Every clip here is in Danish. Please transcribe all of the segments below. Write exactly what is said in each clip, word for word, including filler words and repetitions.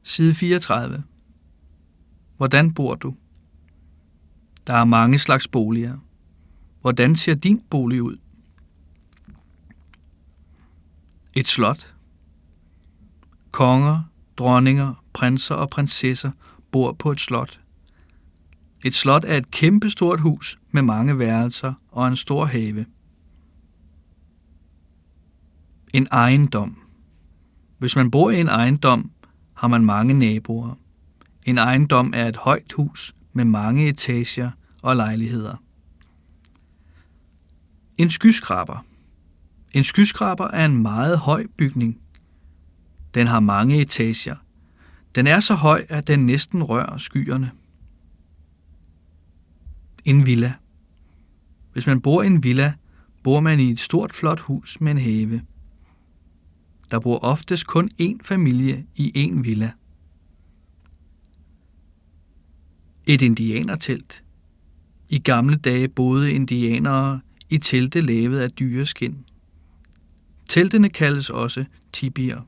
Side fireogtredive. Hvordan bor du? Der er mange slags boliger. Hvordan ser din bolig ud? Et slot. Konger, dronninger, prinser og prinsesser bor på et slot. Et slot er et kæmpestort hus med mange værelser og en stor have. En ejendom. Hvis man bor i en ejendom, har man mange naboer. En ejendom er et højt hus med mange etager og lejligheder. En skyskraber. En skyskraber er en meget høj bygning. Den har mange etager. Den er så høj, at den næsten rører skyerne. En villa. Hvis man bor i en villa, bor man i et stort flot hus med en have. Der bor oftest kun én familie i én villa. Et indianertelt. I gamle dage boede indianere i telte lavet af dyreskind. Teltene kaldes også tipier.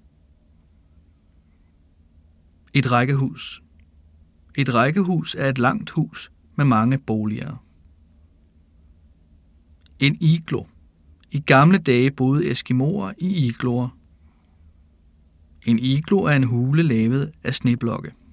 Et rækkehus. Et rækkehus er et langt hus med mange boliger. En iglo. I gamle dage boede eskimoer i igloer. En iglo er en hule lavet af sneblokke.